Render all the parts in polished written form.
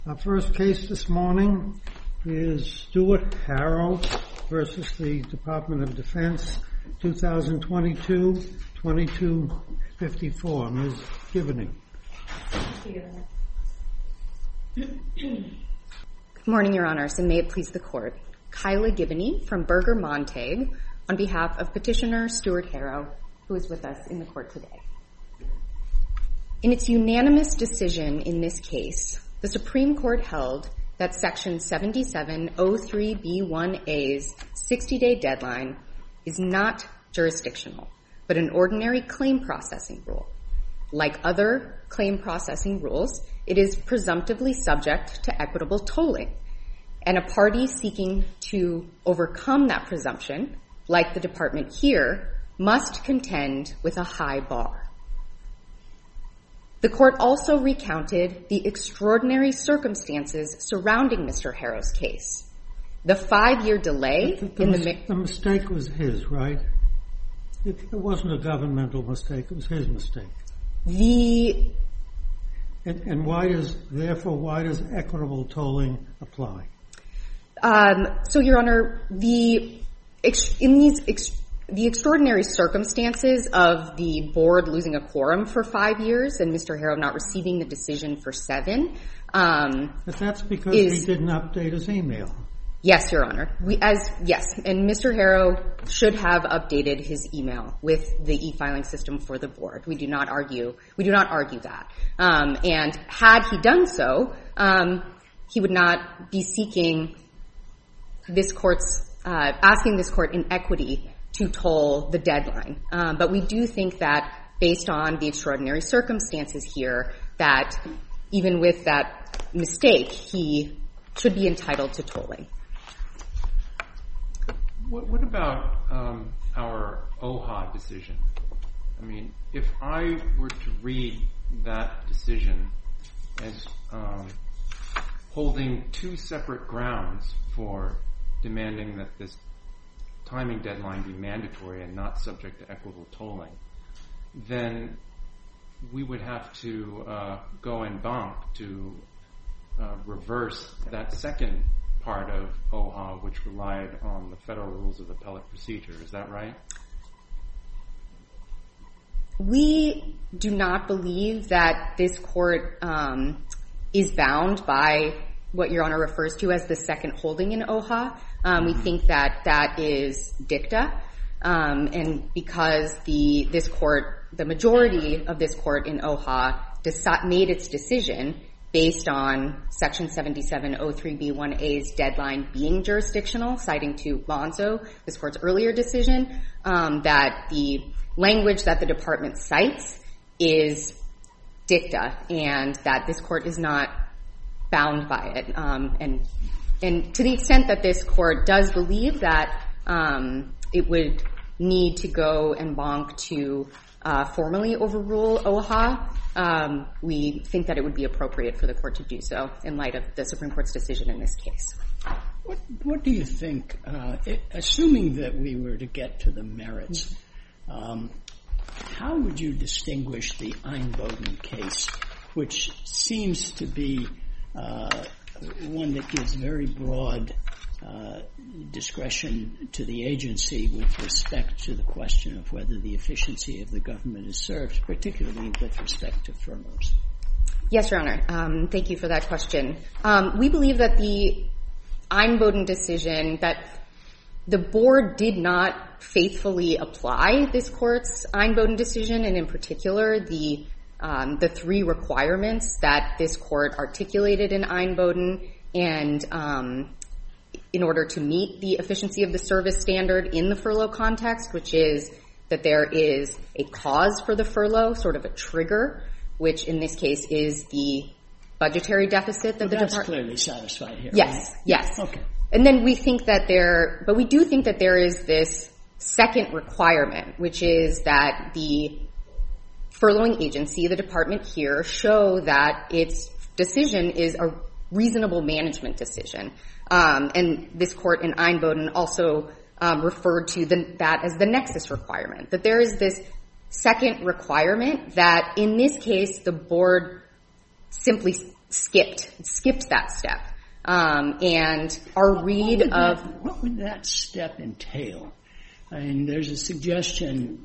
Our first case this morning is Stuart Harrow versus the Department of Defense, 2022-2254. Ms. Givney. Good morning, Your Honors, and may it please the Court. Kyla Givney from Berger Montague on behalf of Petitioner Stuart Harrow, who is with us in the Court today. In its unanimous decision in this case, the Supreme Court held that Section 7703B1A's 60-day deadline is not jurisdictional, but an ordinary claim processing rule. Like other claim processing rules, it is presumptively subject to equitable tolling, and a party seeking to overcome that presumption, like the Department here, must contend with a high bar. The Court also recounted the extraordinary circumstances surrounding Mr. Harrow's case. The 5-year delay The mistake was his, right? It wasn't a governmental mistake, it was his mistake. And why does equitable tolling apply? So, Your Honor, the extraordinary circumstances of the board losing a quorum for 5 years and Mr. Harrow not receiving the decision for 7. But that's because he didn't update his email. Yes, Your Honor. Yes, and Mr. Harrow should have updated his email with the e-filing system for the board. We do not argue that. And had he done so, he would not be seeking this court's asking this court in equity to toll the deadline. But we do think that based on the extraordinary circumstances here, that even with that mistake, he should be entitled to tolling. What about our OHA decision? I mean, if I were to read that decision as holding two separate grounds for demanding that this timing deadline be mandatory and not subject to equitable tolling, then we would have to go en banc to reverse that second part of OHA, which relied on the federal rules of appellate procedure. Is that right? We do not believe that this court is bound by what Your Honor refers to as the second holding in OHA. We think that that is dicta, and because the majority of this court in OHA made its decision based on Section 7703B1A's deadline being jurisdictional, citing to Bonzo, this court's earlier decision, that the language that the department cites is dicta, and that this court is not bound by it. And to the extent that this court does believe that it would need to go en banc to formally overrule OHA, we think that it would be appropriate for the court to do so in light of the Supreme Court's decision in this case. What do you think, assuming that we were to get to the merits, how would you distinguish the Einboden case, which seems to be one that gives very broad discretion to the agency with respect to the question of whether the efficiency of the government is served, particularly with respect to furloughs? Yes, Your Honor. Thank you for that question. We believe that the Einboden decision, that the board did not faithfully apply this court's Einboden decision, and in particular the 3 requirements that this court articulated in Einboden, and in order to meet the efficiency of the service standard in the furlough context, which is that there is a cause for the furlough, sort of a trigger, which in this case is the budgetary deficit that the department... That's clearly satisfied here. Yes, right? yes. Okay. And then we think that but we do think that there is this second requirement, which is that the furloughing agency, the department here, show that its decision is a reasonable management decision. And this court in Einboden also referred to that as the nexus requirement, that there is this second requirement that in this case the board simply skipped that step. And our read of... What would that step entail? I mean, there's a suggestion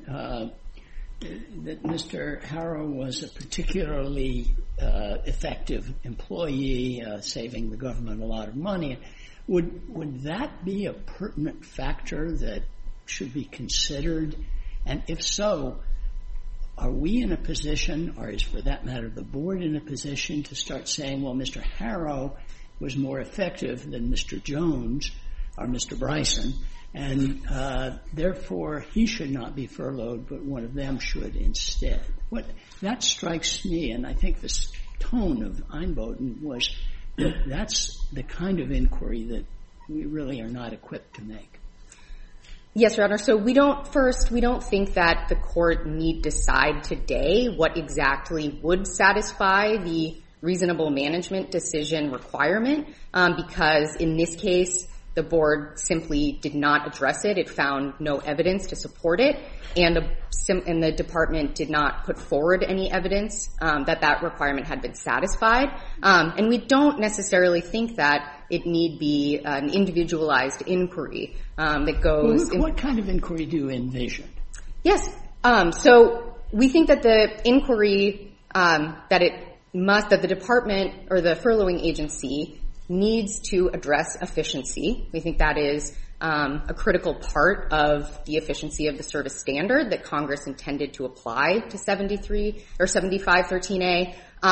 that Mr. Harrow was a particularly effective employee, saving the government a lot of money. Would that be a pertinent factor that should be considered? And if so, are we in a position, or is, for that matter, the board in a position to start saying, well, Mr. Harrow was more effective than Mr. Jones or Mr. Bryson, and therefore he should not be furloughed, but one of them should instead? That strikes me, and I think this tone of Einboden was that that's the kind of inquiry that we really are not equipped to make. Yes, Your Honor. So we don't think that the court need decide today what exactly would satisfy the reasonable management decision requirement, because in this case, the board simply did not address it. It found no evidence to support it, and the department did not put forward any evidence that requirement had been satisfied. And we don't necessarily think that it need be an individualized inquiry that goes... What kind of inquiry do you envision? Yes. So we think that the inquiry that the department or the furloughing agency needs to address efficiency. We think that is a critical part of the efficiency of the service standard that Congress intended to apply to 73 or 7513A.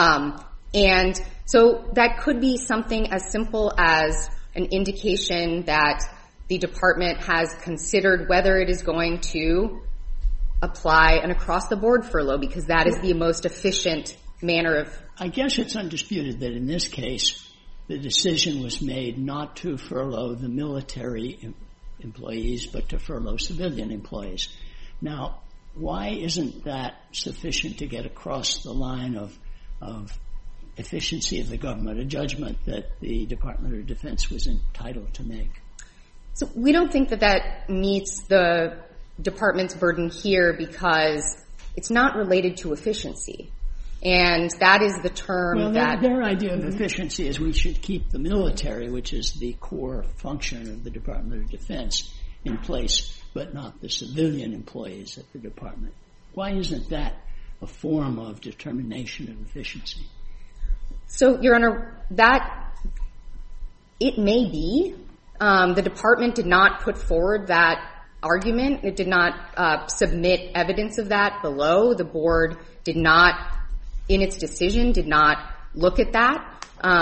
And so that could be something as simple as an indication that the department has considered whether it is going to apply an across-the-board furlough, because that is the most efficient manner of... I guess it's undisputed that in this case, the decision was made not to furlough the military employees, but to furlough civilian employees. Now, why isn't that sufficient to get across the line of efficiency of the government, a judgment that the Department of Defense was entitled to make? So we don't think that meets the department's burden here because it's not related to efficiency. And that is the term their idea of efficiency is we should keep the military, which is the core function of the Department of Defense, in place, but not the civilian employees at the department. Why isn't that a form of determination of efficiency? So, Your Honor, it may be. The department did not put forward that argument. It did not submit evidence of that below. The board did not, in its decision, did not look at that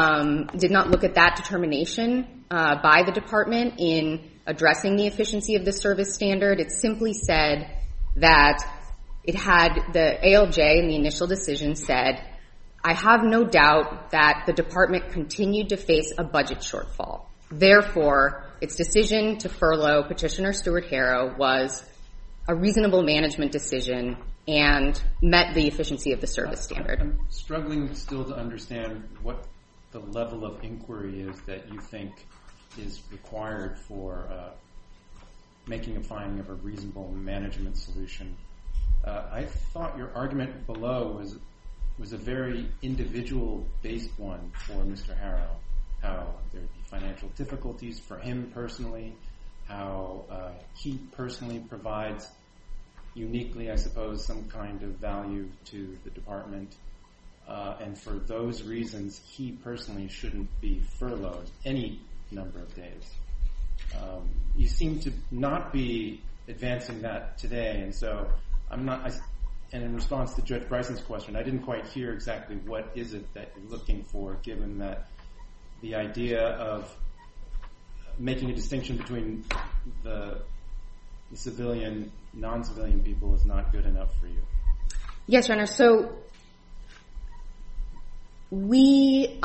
determination by the department in addressing the efficiency of the service standard. It simply said that it had the ALJ in the initial decision said, I have no doubt that the department continued to face a budget shortfall. Therefore, its decision to furlough Petitioner Stuart Harrow was a reasonable management decision and met the efficiency of the service standard. I'm struggling still to understand what the level of inquiry is that you think is required for making a finding of a reasonable management solution. I thought your argument below was a very individual-based one for Mr. Harrow, how there would be financial difficulties for him personally, how he personally provides uniquely, I suppose, some kind of value to the department, and for those reasons, he personally shouldn't be furloughed any number of days. You seem to not be advancing that today, and so I'm not... And in response to Judge Bryson's question, I didn't quite hear exactly what is it that you're looking for, given that the idea of making a distinction between the civilian, non-civilian people is not good enough for you. Yes, Your Honor. So we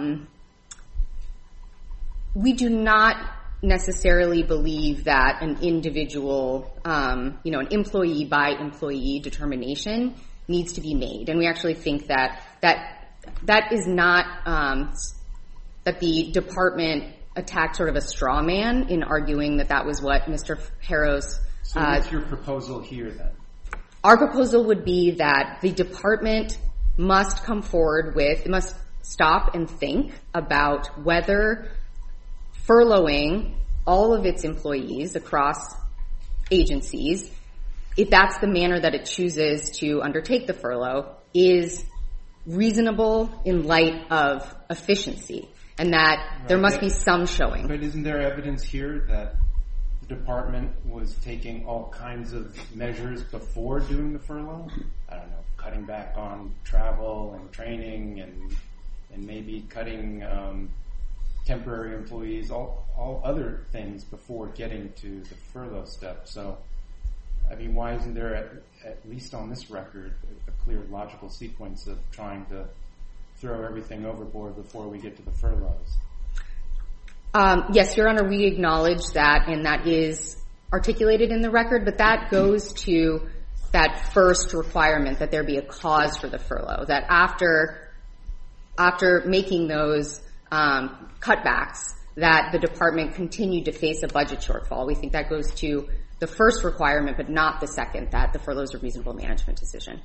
do not necessarily believe that an individual, an employee by employee determination needs to be made, and we actually think that is not that the department attacked sort of a straw man in arguing that was what Mr. Harrow's. So what's your proposal here then? Our proposal would be that the department must come forward with, must stop and think about whether furloughing all of its employees across agencies, if that's the manner that it chooses to undertake the furlough, is reasonable in light of efficiency, and that there must be some showing. But isn't there evidence here that the department was taking all kinds of measures before doing the furlough? I don't know, cutting back on travel and training and maybe cutting temporary employees, all other things before getting to the furlough step. So, I mean, why isn't there, at least on this record, a clear logical sequence of trying to throw everything overboard before we get to the furloughs? Yes, Your Honor, we acknowledge that, and that is articulated in the record, but that goes to that first requirement that there be a cause for the furlough, that after making those cutbacks, that the department continued to face a budget shortfall. We think that goes to the first requirement, but not the second, that the furlough is a reasonable management decision.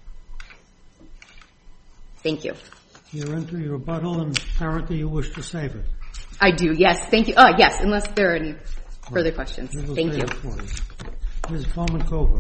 Thank you. You're into your rebuttal, and apparently you wish to save it. I do, yes. Thank you. Yes, unless there are any further questions. Thank you. Ms. Fomenkova.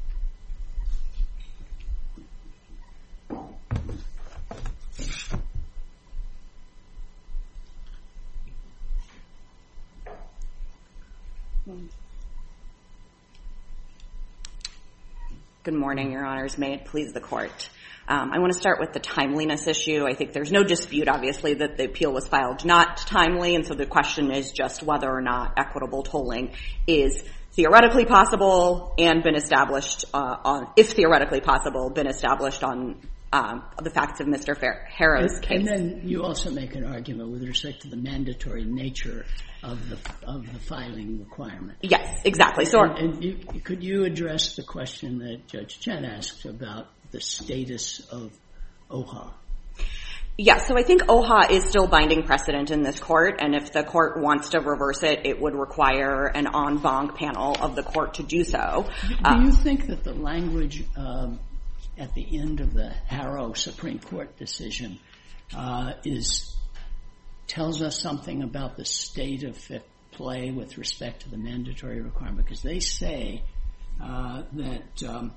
Good morning, Your Honors. May it please the Court. I want to start with the timeliness issue. I think there's no dispute, obviously, that the appeal was filed not timely, and so the question is just whether or not equitable tolling is theoretically possible and been established if theoretically possible, been established on the facts of Mr. Harrow's case. And then you also make an argument with respect to the mandatory nature of the filing requirement. Yes, exactly. So, could you address the question that Judge Chen asked about the status of OHA? Yes, so I think OHA is still binding precedent in this court, and if the court wants to reverse it, it would require an en banc panel of the court to do so. Do you think that the language at the end of the Harrow Supreme Court decision tells us something about the state of play with respect to the mandatory requirement? Because they say that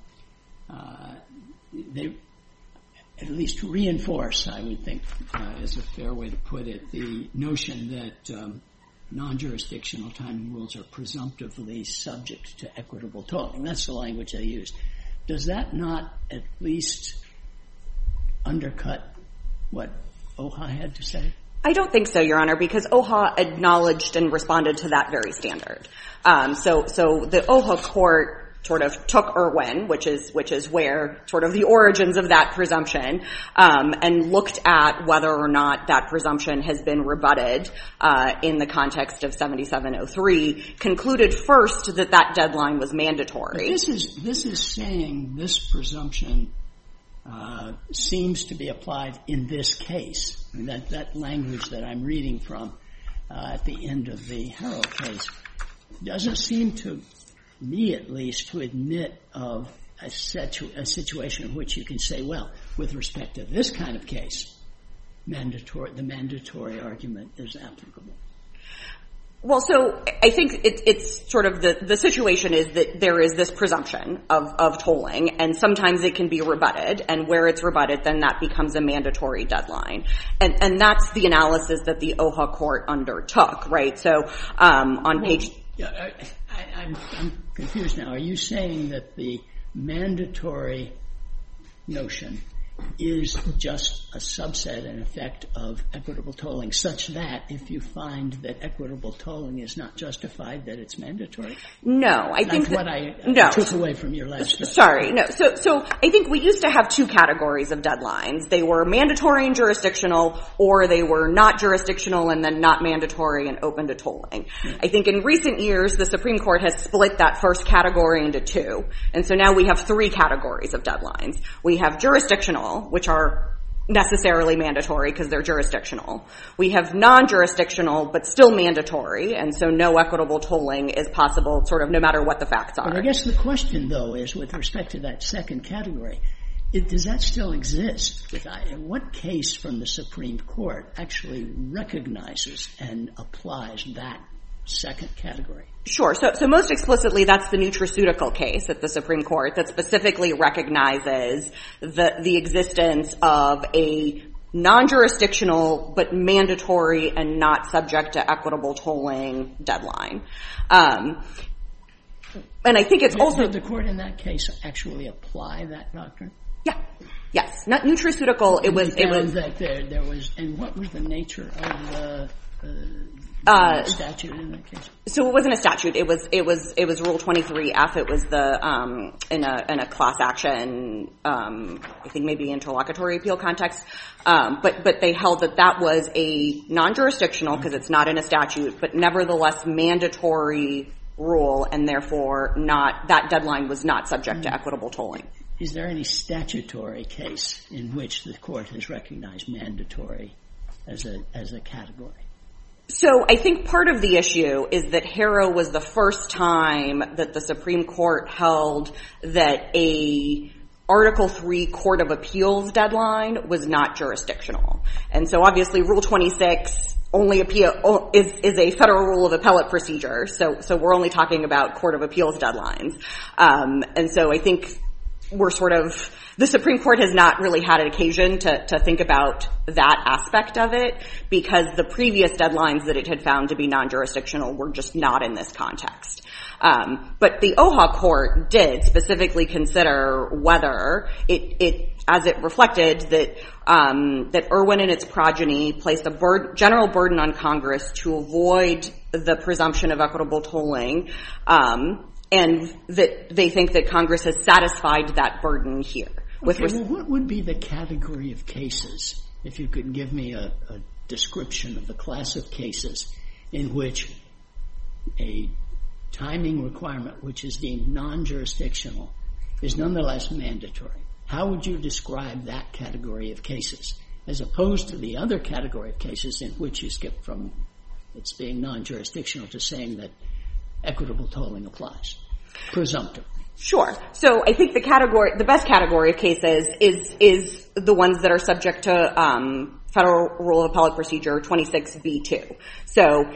they at least reinforce, I would think, is a fair way to put it, the notion that non-jurisdictional timing rules are presumptively subject to equitable tolling. That's the language they use. Does that not at least undercut what OHA had to say? I don't think so, Your Honor, because OHA acknowledged and responded to that very standard. So the OHA court sort of took Irwin, which is where sort of the origins of that presumption, and looked at whether or not that presumption has been rebutted in the context of 7703, concluded first that that deadline was mandatory. But this is saying this presumption seems to be applied in this case. I mean, that language that I'm reading from at the end of the Harrow case doesn't seem to me, at least, to admit of a situation in which you can say, well, with respect to this kind of case, the mandatory argument is applicable. Well, so I think it's sort of the situation is that there is this presumption of tolling, and sometimes it can be rebutted, and where it's rebutted, then that becomes a mandatory deadline. And that's the analysis that the OHA court undertook, right? So on page... I'm confused now. Are you saying that the mandatory notion is just a subset, in effect, of equitable tolling, such that if you find that equitable tolling is not justified, that it's mandatory? No, I think that's what I took away from your last question. Sorry, no. So I think we used to have two categories of deadlines. They were mandatory and jurisdictional, or they were not jurisdictional and then not mandatory and open to tolling. I think in recent years, the Supreme Court has split that first category into two. And so now we have three categories of deadlines. We have jurisdictional, which are necessarily mandatory because they're jurisdictional. We have non-jurisdictional but still mandatory, and so no equitable tolling is possible sort of no matter what the facts are. But I guess the question, though, is with respect to that second category, Does that still exist? What case from the Supreme Court actually recognizes and applies that second category? Sure. So most explicitly, that's the nutraceutical case at the Supreme Court that specifically recognizes the existence of a non-jurisdictional but mandatory and not subject to equitable tolling deadline. And I think it's also... Did the court in that case actually apply that doctrine? Yeah. Yes. Not nutraceutical. It was that there was, and what was the nature of the statute in that case? So it wasn't a statute. It was Rule 23F. It was the in a class action, I think maybe interlocutory appeal context. But they held that was a non-jurisdictional because it's not in a statute, but nevertheless mandatory rule, and therefore that deadline was not subject to equitable tolling. Is there any statutory case in which the court has recognized mandatory as a category? So I think part of the issue is that Harrow was the first time that the Supreme Court held that a Article III Court of Appeals deadline was not jurisdictional. And so obviously Rule 26 only is a federal rule of appellate procedure. So we're only talking about Court of Appeals deadlines. And so I think the Supreme Court has not really had an occasion to think about that aspect of it because the previous deadlines that it had found to be non-jurisdictional were just not in this context. But the OHA court did specifically consider whether as it reflected that Irwin and its progeny placed a general burden on Congress to avoid the presumption of equitable tolling, and that they think that Congress has satisfied that burden here. Well, what would be the category of cases, if you could give me a description of the class of cases in which a timing requirement, which is deemed non-jurisdictional, is nonetheless mandatory? How would you describe that category of cases, as opposed to the other category of cases in which you skip from it's being non-jurisdictional to saying that equitable tolling applies, presumptively? Sure. So I think the best category of cases is the ones that are subject to Federal Rule of Appellate Procedure 26B2. So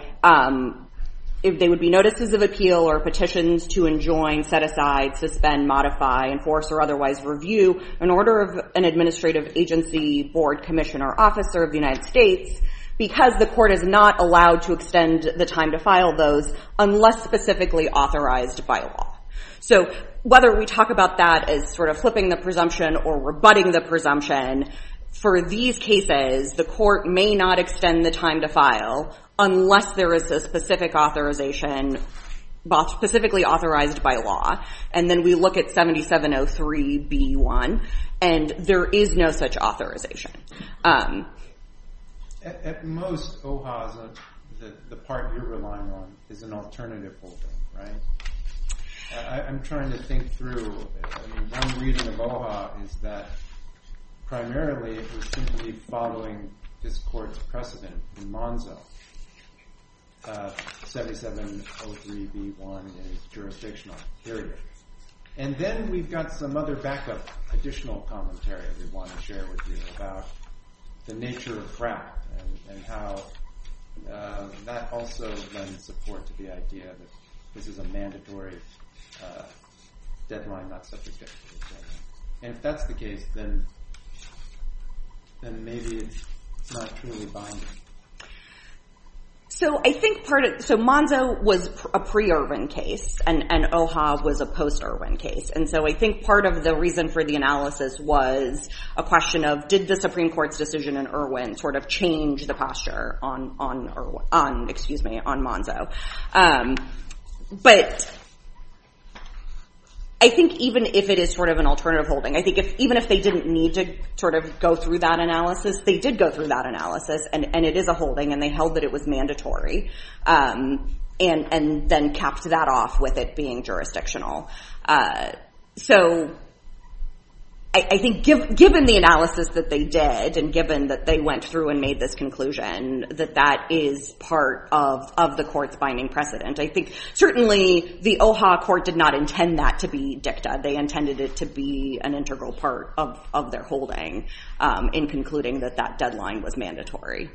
if they would be notices of appeal or petitions to enjoin, set aside, suspend, modify, enforce, or otherwise review an order of an administrative agency, board, commission, or officer of the United States, because the court is not allowed to extend the time to file those unless specifically authorized by law. So whether we talk about that as sort of flipping the presumption or rebutting the presumption, for these cases, the court may not extend the time to file unless there is a specific authorization, specifically authorized by law. And then we look at 7703B1, and there is no such authorization. At most, OHA, the part you're relying on, is an alternative holding, right? I'm trying to think through. One reading of OHA is that primarily it was simply following this court's precedent in Monzo. 7703B1 is jurisdictional, period. And then we've got some other backup additional commentary we want to share with you about the nature of FRAP and how that also lends support to the idea that this is a mandatory deadline not subject to equitable tolling. And if that's the case, then maybe it's not truly binding. So I think Monzo was a pre-Irwin case, and OHA was a post-Irwin case. And so I think part of the reason for the analysis was a question of, did the Supreme Court's decision in Irwin sort of change the posture on Monzo? But I think even if it is sort of an alternative holding, I think even if they didn't need to sort of go through that analysis, they did go through that analysis, and it is a holding, and they held that it was mandatory, and then capped that off with it being jurisdictional. So I think given the analysis that they did and given that they went through and made this conclusion, that is part of the court's binding precedent. I think certainly the OHA court did not intend that to be dicta. They intended it to be an integral part of their holding in concluding that deadline was mandatory.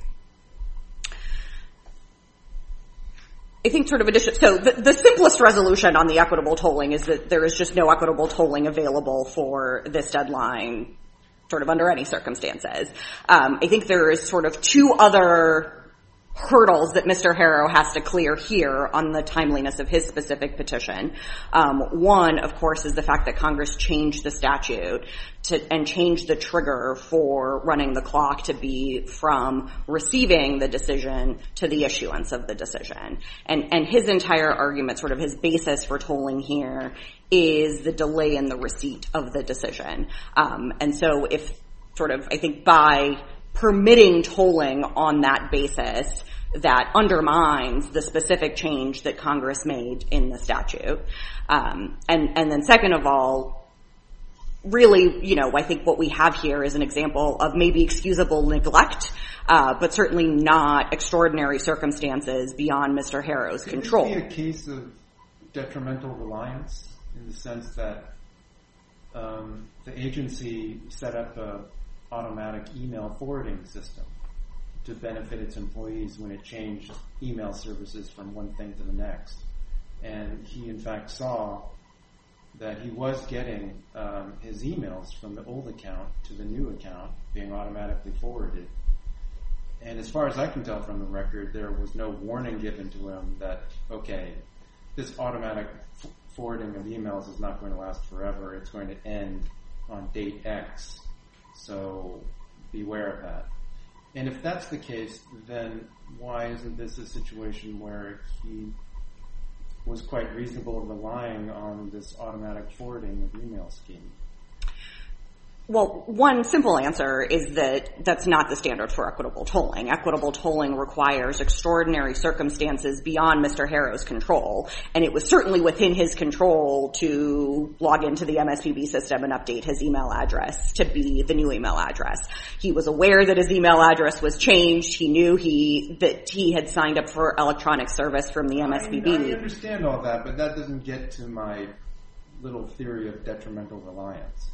I think so the simplest resolution on the equitable tolling is that there is just no equitable tolling available for this deadline sort of under any circumstances. I think there is sort of two other hurdles that Mr. Harrow has to clear here on the timeliness of his specific petition. One, of course, is the fact that Congress changed the statute and changed the trigger for running the clock to be from receiving the decision to the issuance of the decision. And his entire argument, sort of his basis for tolling here, is the delay in the receipt of the decision. And so if sort of, I think by permitting tolling on that basis, that undermines the specific change that Congress made in the statute. And then second of all, really, I think what we have here is an example of maybe excusable neglect, but certainly not extraordinary circumstances beyond Mr. Harrow's control. Could this be a case of detrimental reliance in the sense that the agency set up a automatic email forwarding system to benefit its employees when it changed email services from one thing to the next. And he, in fact, saw that he was getting his emails from the old account to the new account being automatically forwarded. And as far as I can tell from the record, there was no warning given to him that, okay, this automatic forwarding of emails is not going to last forever. It's going to end on date X. So beware of that. And if that's the case, then why isn't this a situation where he was quite reasonable in relying on this automatic forwarding of email scheme? Well, one simple answer is that that's not the standard for equitable tolling. Equitable tolling requires extraordinary circumstances beyond Mr. Harrow's control, and it was certainly within his control to log into the MSPB system and update his email address to be the new email address. He was aware that his email address was changed. He knew that he had signed up for electronic service from the MSPB. I understand all that, but that doesn't get to my little theory of detrimental reliance.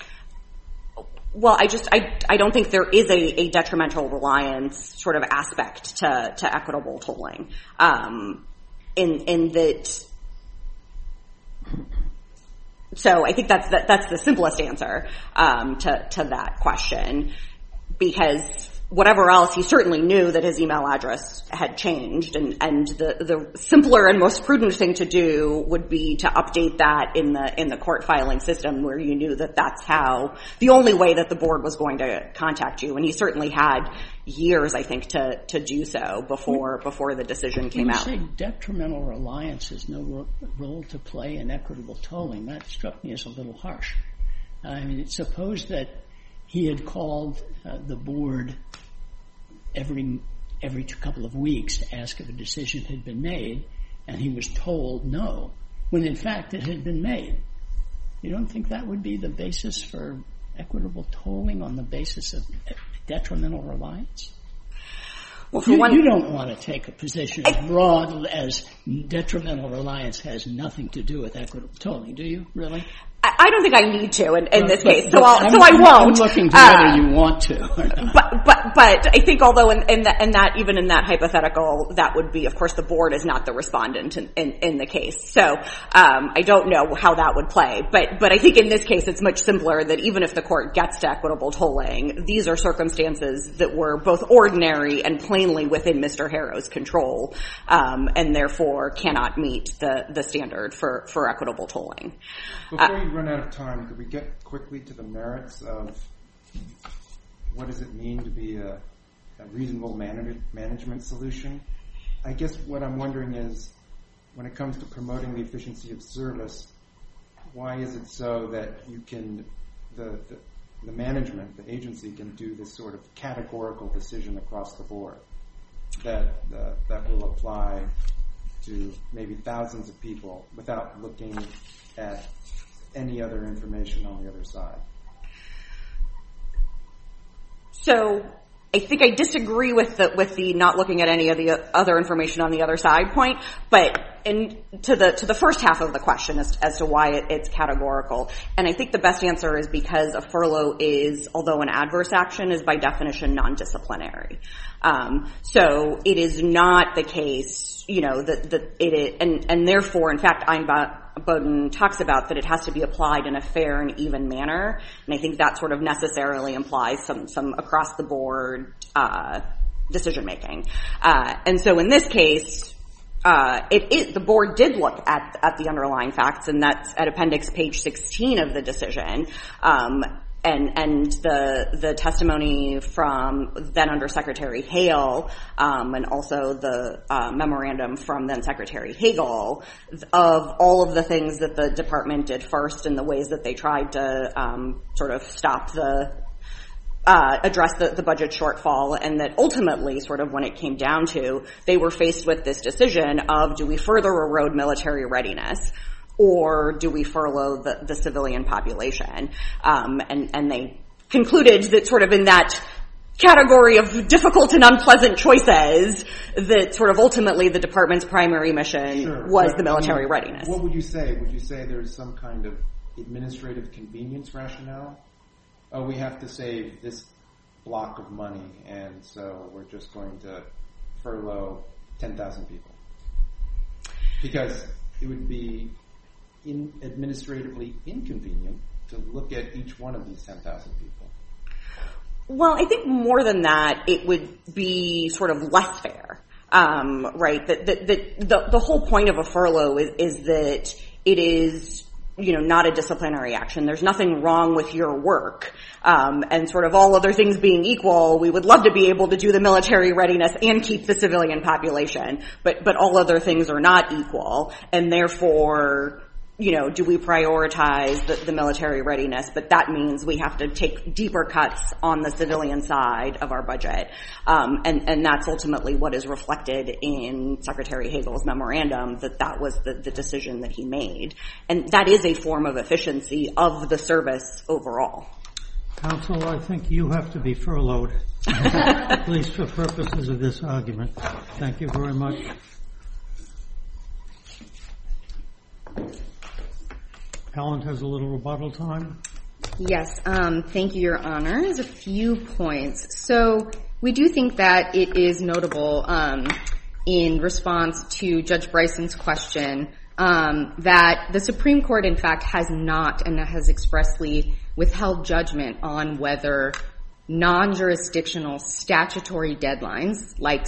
Well, I don't think there is a detrimental reliance sort of aspect to equitable tolling. In that, so I think that's the simplest answer to that question, because whatever else, he certainly knew that his email address had changed, and the simpler and most prudent thing to do would be to update that in the court filing system, where you knew that that's the only way that the board was going to contact you. And he certainly had years, I think, to do so before the decision came out. You say detrimental reliance has no role to play in equitable tolling. That struck me as a little harsh. I mean, suppose that he had called the board every couple of weeks to ask if a decision had been made, and he was told no, when in fact it had been made. You don't think that would be the basis for equitable tolling, on the basis of detrimental reliance? Well, you don't want to take a position as broad as detrimental reliance has nothing to do with equitable tolling, do you, really? I don't think I need to in this case, so I won't. I'm looking to whether you want to or not. But I think, although in that hypothetical, that would be, of course, the board is not the respondent in the case. So I don't know how that would play. But I think in this case, it's much simpler that even if the court gets to equitable tolling, these are circumstances that were both ordinary and plainly within Mr. Harrow's control, and therefore cannot meet the standard for equitable tolling. Before you run out of time, could we get quickly to the merits of what does it mean to be a reasonable management solution? I guess what I'm wondering is, when it comes to promoting the efficiency of service, why is it so that you can, the management, the agency can do this sort of categorical decision across the board that will apply to maybe thousands of people without looking at any other information on the other side? So I think I disagree with the not looking at any of the other information on the other side point, but to the first half of the question as to why it's categorical. And I think the best answer is because a furlough is, although an adverse action, is by definition non-disciplinary. So it is not the case, that it is, and therefore, in fact, Einboden talks about that it has to be applied in a fair and even manner, and I think that sort of necessarily implies some across the board decision making. And so in this case, the board did look at the underlying facts, and that's at appendix page 16 of the decision. And the testimony from then Under Secretary Hale, and also the memorandum from then Secretary Hagel of all of the things that the department did first and the ways that they tried to sort of stop address the budget shortfall, and that ultimately, sort of when it came down to, they were faced with this decision of, do we further erode military readiness, or do we furlough the civilian population? And they concluded that sort of in that category of difficult and unpleasant choices, that sort of ultimately the department's primary mission was the military readiness. What would you say? Would you say there's some kind of administrative convenience rationale? Oh, we have to save this block of money, and so we're just going to furlough 10,000 people. Because it would be administratively inconvenient to look at each one of these 10,000 people. Well, I think more than that, it would be sort of less fair, right? The whole point of a furlough is that it is, not a disciplinary action. There's nothing wrong with your work. And sort of all other things being equal, we would love to be able to do the military readiness and keep the civilian population, but all other things are not equal, and therefore, do we prioritize the military readiness? But that means we have to take deeper cuts on the civilian side of our budget. And that's ultimately what is reflected in Secretary Hagel's memorandum, that was the decision that he made. And that is a form of efficiency of the service overall. Counsel, I think you have to be furloughed, at least for purposes of this argument. Thank you very much. Helen has a little rebuttal time. Yes, thank you, Your Honors. A few points. So we do think that it is notable in response to Judge Bryson's question that the Supreme Court, in fact, has not and has expressly withheld judgment on whether non-jurisdictional statutory deadlines like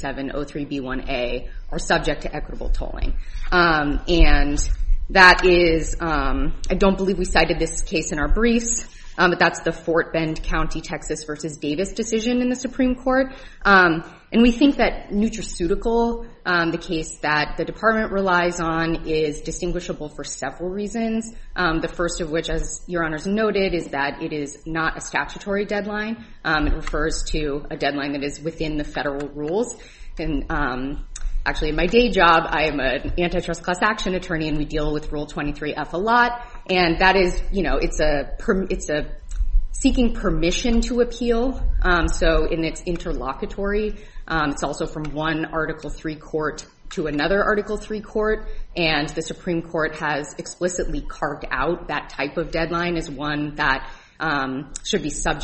7703B1A are subject to equitable tolling. And that is, I don't believe we cited this case in our briefs, but that's the Fort Bend County, Texas versus Davis decision in the Supreme Court. And we think that nutraceutical, the case that the department relies on, is distinguishable for several reasons. The first of which, as Your Honors noted, is that it is not a statutory deadline. It refers to a deadline that is within the federal rules. And actually, in my day job, I am an antitrust class action attorney, and we deal with Rule 23F a lot. And that is, it's a seeking permission to appeal. So in its interlocutory, it's also from one Article III court to another Article III court. And the Supreme Court has explicitly carved out that type of deadline as one that should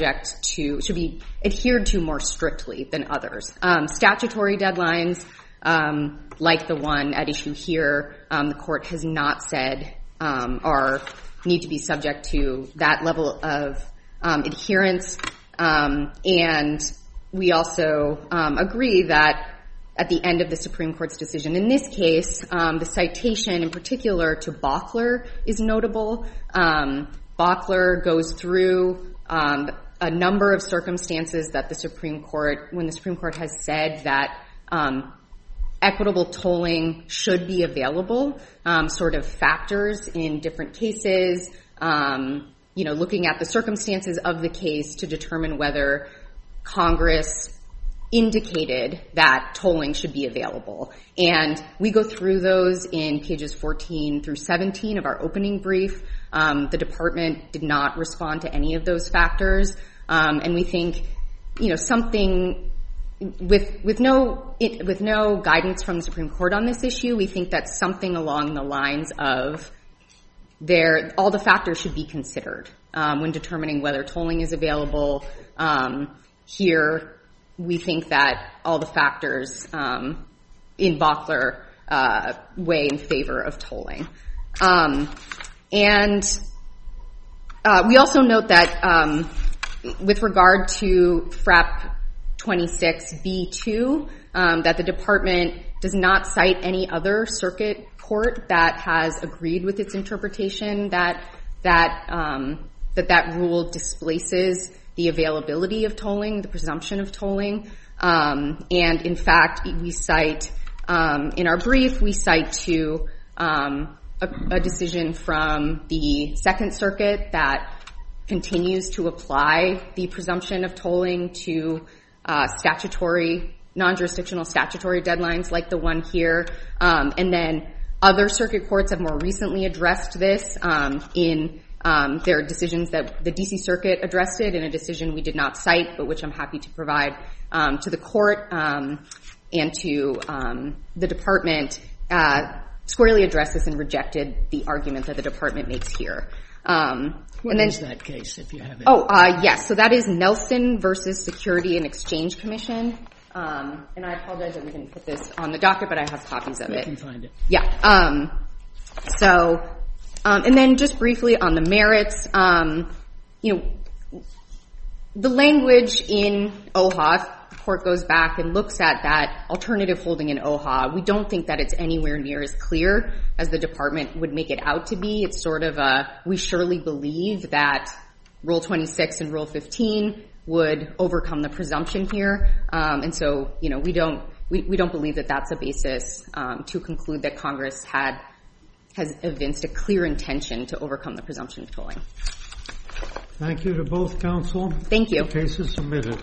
be adhered to more strictly than others. Statutory deadlines, like the one at issue here, the court has not said need to be subject to that level of adherence. And we also agree that at the end of the Supreme Court's decision in this case, the citation in particular to Bockler is notable. Bockler goes through a number of circumstances that when the Supreme Court has said that equitable tolling should be available, sort of factors in different cases, looking at the circumstances of the case to determine whether Congress indicated that tolling should be available. And we go through those in pages 14 through 17 of our opening brief. The department did not respond to any of those factors. And we think something with no guidance from the Supreme Court on this issue. We think that something along the lines of all the factors should be considered when determining whether tolling is available. Here, we think that all the factors in Bochler weigh in favor of tolling. And we also note that with regard to FRAP 26B2, that the department does not cite any other circuit court that has agreed with its interpretation that rule displaces the availability of tolling, the presumption of tolling. And in fact, we cite in our brief, we cite to a decision from the Second Circuit that continues to apply the presumption of tolling to non-jurisdictional statutory deadlines like the one here. And then other circuit courts have more recently addressed this in their decisions that the D.C. Circuit addressed it in a decision we did not cite, but which I'm happy to provide to the court and to the department, squarely addressed this and rejected the argument that the department makes here. What is that case, if you have it? Yes. So that is Nelson versus Security and Exchange Commission. And I apologize that we didn't put this on the docket, but I have copies of it. I can find it. Yeah. And then just briefly on the merits, the language in OHA, the court goes back and looks at that alternative holding in OHA. We don't think that it's anywhere near as clear as the department would make it out to be. It's sort of we surely believe that Rule 26 and Rule 15 would overcome the presumption here. And so, we don't believe that that's a basis to conclude that Congress has evinced a clear intention to overcome the presumption of tolling. Thank you to both counsel. Thank you. The case is submitted.